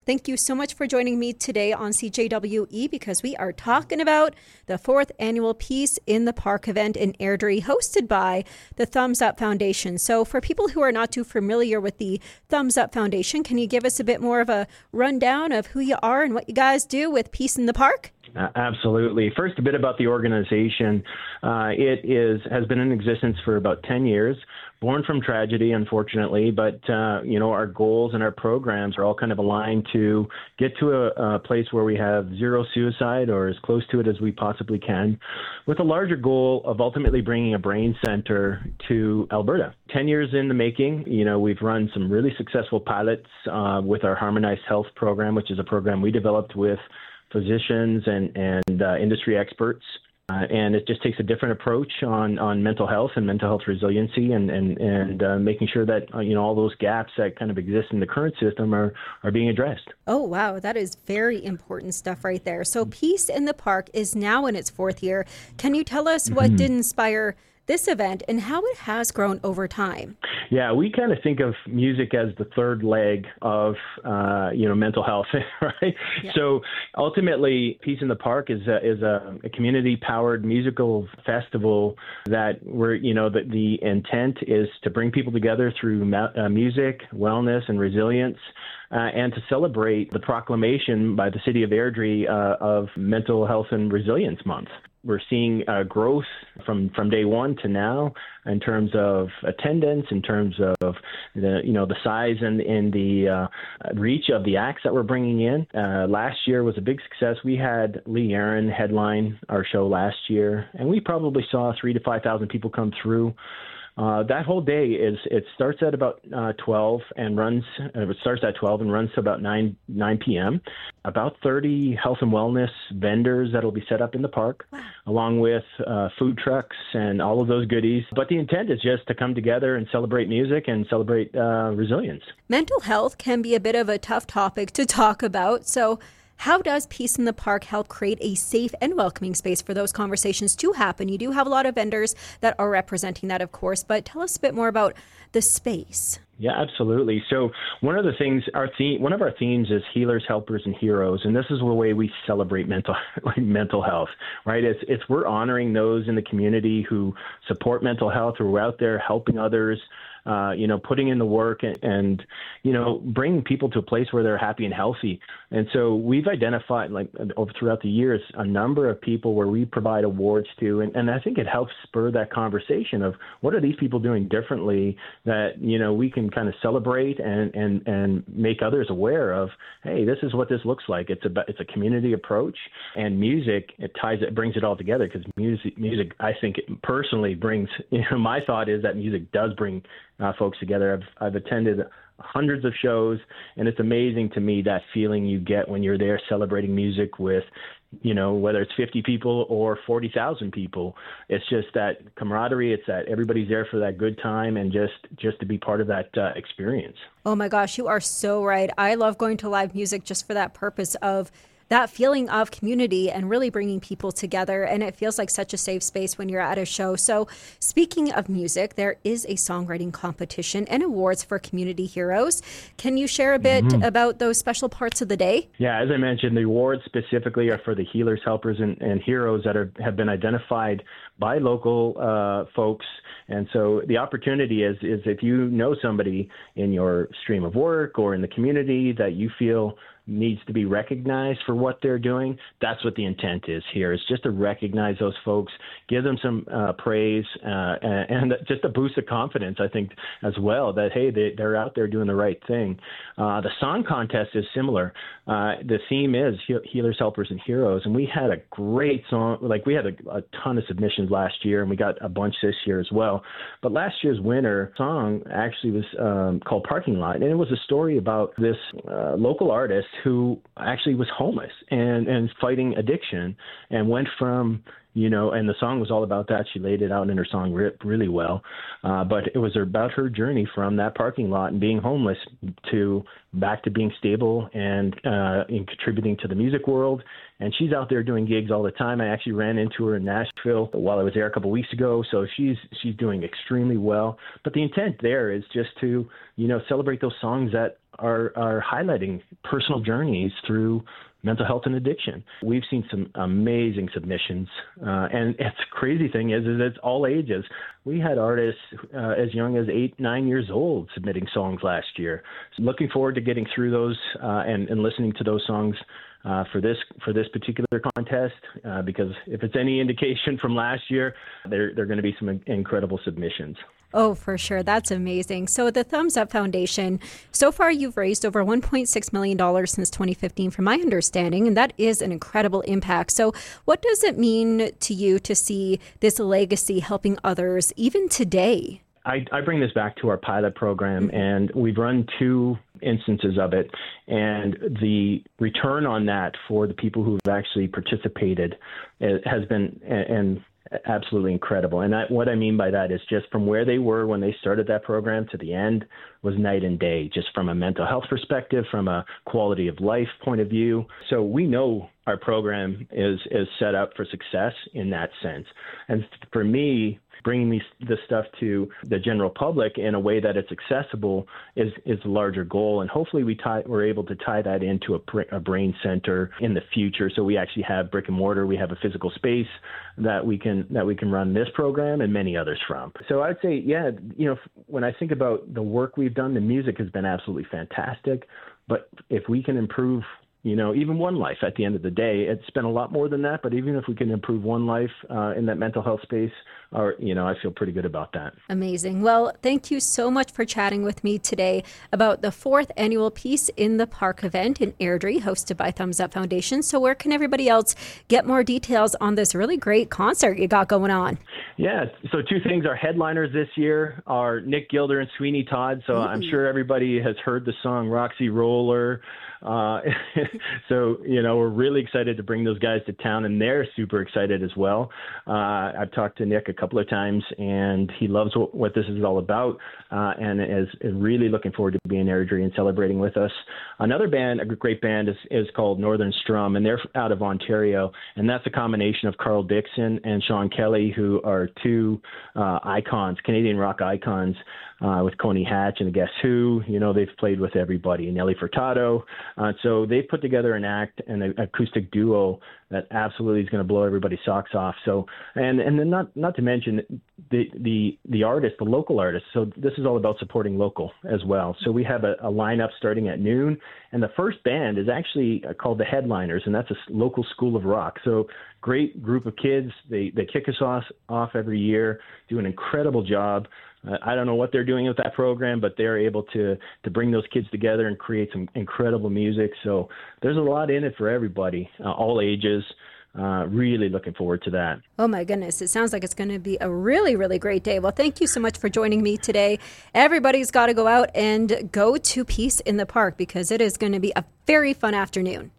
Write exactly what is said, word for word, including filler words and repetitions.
Thank you so much for joining me today on C J W E because we are talking about the fourth annual Peace in the Park event in Airdrie hosted by the Thumbs Up Foundation. So for people who are not too familiar with the Thumbs Up Foundation, can you give us a bit more of a rundown of who you are and what you guys do with Peace in the Park? Uh, absolutely. First, a bit about the organization. Uh, it is has been in existence for about ten years, born from tragedy, unfortunately, but, uh, you know, our goals and our programs are all kind of aligned to get to a, a place where we have zero suicide or as close to it as we possibly can, with a larger goal of ultimately bringing a brain center to Alberta. ten years in the making, you know, we've run some really successful pilots uh, with our Harmonized Health program, which is a program we developed with physicians and, and uh, industry experts. Uh, and it just takes a different approach on, on mental health and mental health resiliency and, and, and uh, making sure that, uh, you know, all those gaps that kind of exist in the current system are, are being addressed. Oh, wow. That is very important stuff right there. So Peace in the Park is now in its fourth year. Can you tell us what mm-hmm. did inspire this event and how it has grown over time? Yeah, we kind of think of music as the third leg of, uh, you know, mental health, right? Yeah. So ultimately, Peace in the Park is a, is a, a community-powered musical festival that we're, you know, the, the intent is to bring people together through ma- uh, music, wellness, and resilience. Uh, and to celebrate the proclamation by the City of Airdrie uh, of Mental Health and Resilience Month. We're seeing uh, growth from, from day one to now in terms of attendance, in terms of the you know the size and, and the uh, reach of the acts that we're bringing in. Uh, last year was a big success. We had Lee Aaron headline our show last year, and we probably saw three to five thousand people come through. Uh, that whole day is it starts at about uh, twelve and runs. Uh, it starts at twelve and runs to about nine p.m. About thirty health and wellness vendors that'll be set up in the park, wow. along with uh, food trucks and all of those goodies. But the intent is just to come together and celebrate music and celebrate uh, resilience. Mental health can be a bit of a tough topic to talk about, so how does Peace in the Park help create a safe and welcoming space for those conversations to happen? You do have a lot of vendors that are representing that, of course, but tell us a bit more about the space. Yeah, absolutely. So one of the things, our theme, one of our themes is healers, helpers, and heroes, and this is the way we celebrate mental like mental health, right? It's it's we're honoring those in the community who support mental health, who are out there helping others. Uh, you know, putting in the work and, and, you know, bringing people to a place where they're happy and healthy. And so we've identified, like, over throughout the years, a number of people where we provide awards to. And, and I think it helps spur that conversation of what are these people doing differently that, you know, we can kind of celebrate and, and, and make others aware of, hey, this is what this looks like. It's a, it's a community approach. And music, it ties it, brings it all together because music, music, I think, it personally brings, you know, my thought is that music does bring Uh, folks together. I've, I've attended hundreds of shows, and it's amazing to me that feeling you get when you're there celebrating music with, you know, whether it's fifty people or forty thousand people. It's just that camaraderie. It's that everybody's there for that good time and just, just to be part of that uh, experience. Oh my gosh, you are so right. I love going to live music just for that purpose of that feeling of community and really bringing people together. And it feels like such a safe space when you're at a show. So speaking of music, there is a songwriting competition and awards for community heroes. Can you share a bit mm-hmm. about those special parts of the day? Yeah, as I mentioned, the awards specifically are for the healers, helpers, and, and heroes that are, have been identified by local uh, folks. And so the opportunity is, is if you know somebody in your stream of work or in the community that you feel needs to be recognized for what they're doing, that's what the intent is here, is just to recognize those folks, give them some uh, praise, uh, and, and just a boost of confidence, I think, as well, that, hey, they, they're out there doing the right thing. Uh, the song contest is similar. Uh, the theme is healers, helpers, and heroes, and we had a great song. Like, we had a, a ton of submissions last year, and we got a bunch this year as well. But last year's winner song actually was um, called Parking Lot, and it was a story about this uh, local artist who actually was homeless and, and fighting addiction and went from, you know, and the song was all about that. She laid it out in her song really well. Uh, but it was about her journey from that parking lot and being homeless to back to being stable and uh, in contributing to the music world. And she's out there doing gigs all the time. I actually ran into her in Nashville while I was there a couple of weeks ago. So she's she's doing extremely well. But the intent there is just to, you know, celebrate those songs that are, are highlighting personal journeys through mental health and addiction. We've seen some amazing submissions, uh, and it's crazy thing is, is it's all ages. We had artists uh, as young as eight, nine years old submitting songs last year. So looking forward to getting through those uh, and, and listening to those songs uh, for this for this particular contest, uh, because if it's any indication from last year, there there are going to be some incredible submissions. Oh, for sure. That's amazing. So the Thumbs Up Foundation, so far you've raised over one point six million dollars since twenty fifteen, from my understanding, and that is an incredible impact. So what does it mean to you to see this legacy helping others even today? I, I bring this back to our pilot program, mm-hmm. and we've run two instances of it, and the return on that for the people who've actually participated has been and absolutely incredible. And that, what I mean by that is just from where they were when they started that program to the end was night and day, just from a mental health perspective, from a quality of life point of view. So we know our program is is set up for success in that sense. And for me, bringing these, this stuff to the general public in a way that it's accessible is is a larger goal. And hopefully we tie, we're able to tie that into a, a brain center in the future. So we actually have brick and mortar. We have a physical space that we can that we can run this program and many others from. So I'd say, yeah, you know, when I think about the work we've done, the music has been absolutely fantastic. But if we can improve, you know, even one life at the end of the day, it's been a lot more than that. But even if we can improve one life uh, in that mental health space, or, you know, I feel pretty good about that. Amazing. Well, thank you so much for chatting with me today about the fourth annual Peace in the Park event in Airdrie, hosted by Thumbs Up Foundation. So where can everybody else get more details on this really great concert you got going on? Yeah. So two things. Our headliners this year are Nick Gilder and Sweeney Todd. So mm-hmm. I'm sure everybody has heard the song Roxy Roller. Uh, so, you know, we're really excited to bring those guys to town, and they're super excited as well. Uh, I've talked to Nick a couple of times, and he loves what, what this is all about, uh, and is, is really looking forward to being in Airdrie and celebrating with us. Another band, a great band, is, is called Northern Strum, and they're out of Ontario, and that's a combination of Carl Dixon and Sean Kelly, who are two uh, icons, Canadian rock icons, uh, with Coney Hatch and Guess Who. You know, they've played with everybody, Nelly Furtado. Uh, so they've put together an act and an acoustic duo that absolutely is going to blow everybody's socks off. So, and and then not not to mention the the the artists, the local artists. So this is all about supporting local as well. So we have a, a lineup starting at noon, and the first band is actually called the Headliners, and that's a local school of rock. So great group of kids. They they kick us off off every year, do an incredible job. Uh, I don't know what they're doing with that program, but they're able to to bring those kids together and create some incredible music. So there's a lot in it for everybody, uh, all ages. Uh, really looking forward to that. Oh my goodness. It sounds like it's going to be a really, really great day. Well, thank you so much for joining me today. Everybody's got to go out and go to Peace in the Park because it is going to be a very fun afternoon.